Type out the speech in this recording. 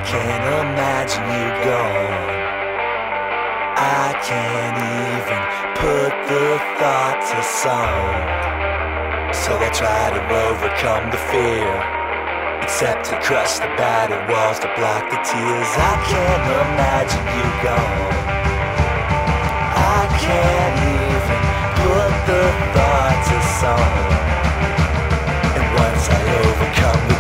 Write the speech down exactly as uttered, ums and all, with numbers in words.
can't imagine you gone. I can't even put the thought to song. So I try to overcome the fear, except to crush the battered walls to block the tears. I can't imagine you gone. I can't even put the thought to song. And once I overcome the